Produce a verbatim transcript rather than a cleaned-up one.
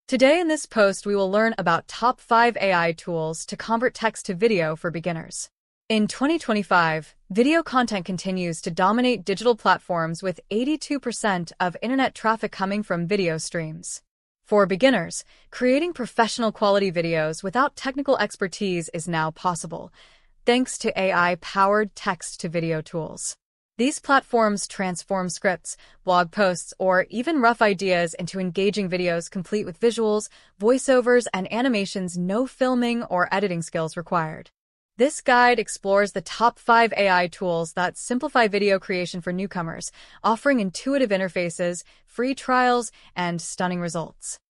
Today in this post, we will learn about top five A I tools to convert text to video for beginners. In twenty twenty-five, video content continues to dominate digital platforms with eighty-two percent of internet traffic coming from video streams. For beginners, creating professional quality videos without technical expertise is now possible, thanks to A I-powered text-to-video tools. These platforms transform scripts, blog posts, or even rough ideas into engaging videos complete with visuals, voiceovers, and animations, no filming or editing skills required. This guide explores the top five A I tools that simplify video creation for newcomers, offering intuitive interfaces, free trials, and stunning results.